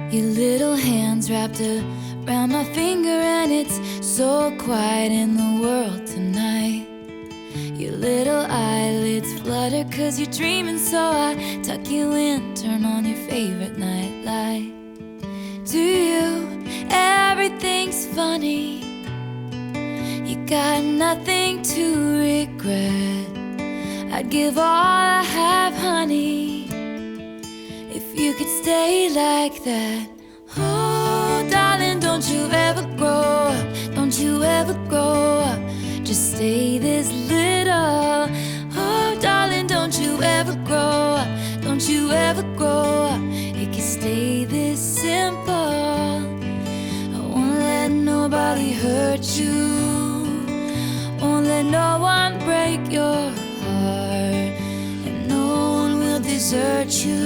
Your little hands wrapped around my finger, and it's so quiet in the world tonight. Your little eyelids flutter 'cause you're dreaming, so I tuck you in, turn on your favorite nightlight. To you, everything's funny. You got nothing to regret. I'd give all I have, honey, if you could stay like that. Oh, darling, don't you ever grow up. Don't you ever grow up. Just stay this little. Oh, darling, don't you ever grow up. Don't you ever grow up. It can stay this simple. I won't let nobody hurt you. Won't let no one break your heart, and no one will desert you.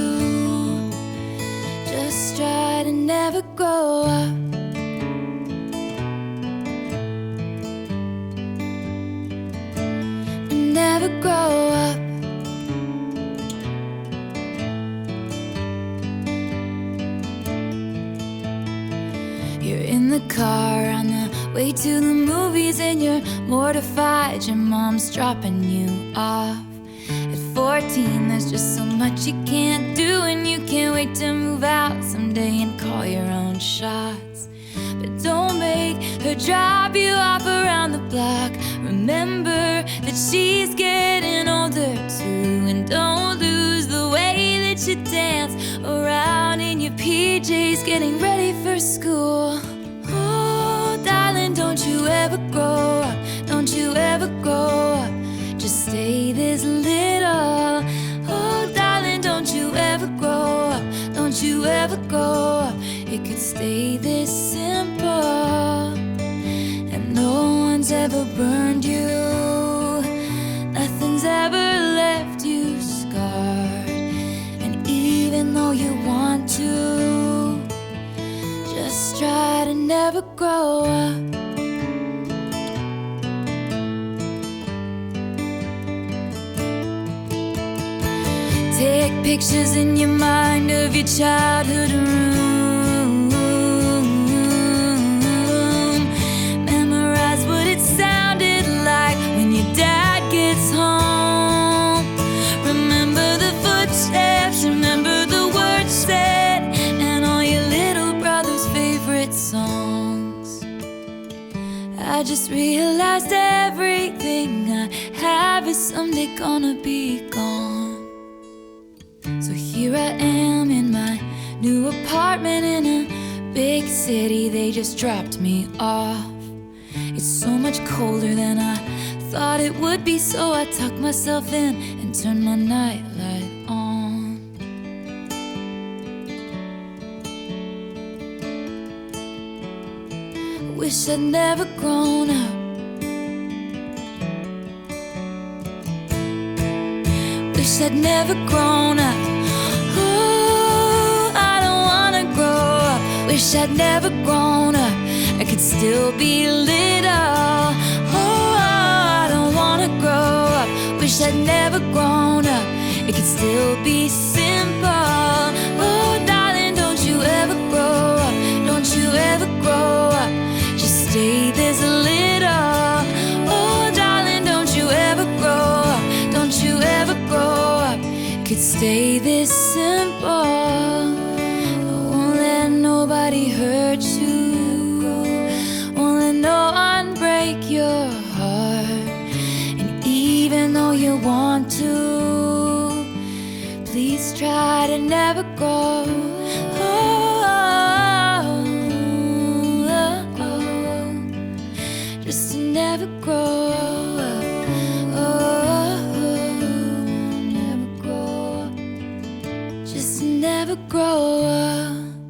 Just try to never grow up. Never grow up. You're in the car on the way to the movies, and you're mortified your mom's dropping you off. At 14, there's just so much you can't do, and you can't wait to move out someday and call your own shots. But don't make her drop you off around the block. Remember that she's getting older too, and don't lose the way that you dance around in your PJs getting ready for school. Oh, darling, don't you ever grow up. Don't you ever grow up. Just stay this little. Oh, darling, don't you ever grow up. Don't you ever grow up. It could stay this simple, and no one's ever burned you. Nothing's ever left you scarred, and even though you want to, just try to never grow up. Take pictures in your mind of your childhood room. Memorize what it sounded like when your dad gets home. Remember the footsteps, remember the words said, and all your little brother's favorite songs. I just realized everything I have is someday gonna be gone. So here I am in my new apartment in a big city. They just dropped me off. It's so much colder than I thought it would be, so I tuck myself in and turn my nightlight on. I wish I'd never grown up. Wish I'd never grown up. Oh, I don't wanna grow up. Wish I'd never grown up. I could still be little. Oh, I don't wanna grow up. Wish I'd never grown up. It could still be simple. Oh, darling, don't you ever grow up. Don't you ever grow up. Just stay this little. Oh, darling, don't you ever grow up. Don't you ever grow up. Could stay this simple. I won't let nobody hurt you. Won't let no one break your heart, and even though you want to, please try to never grow. Just to never grow up. Never grow up. Just to never grow up.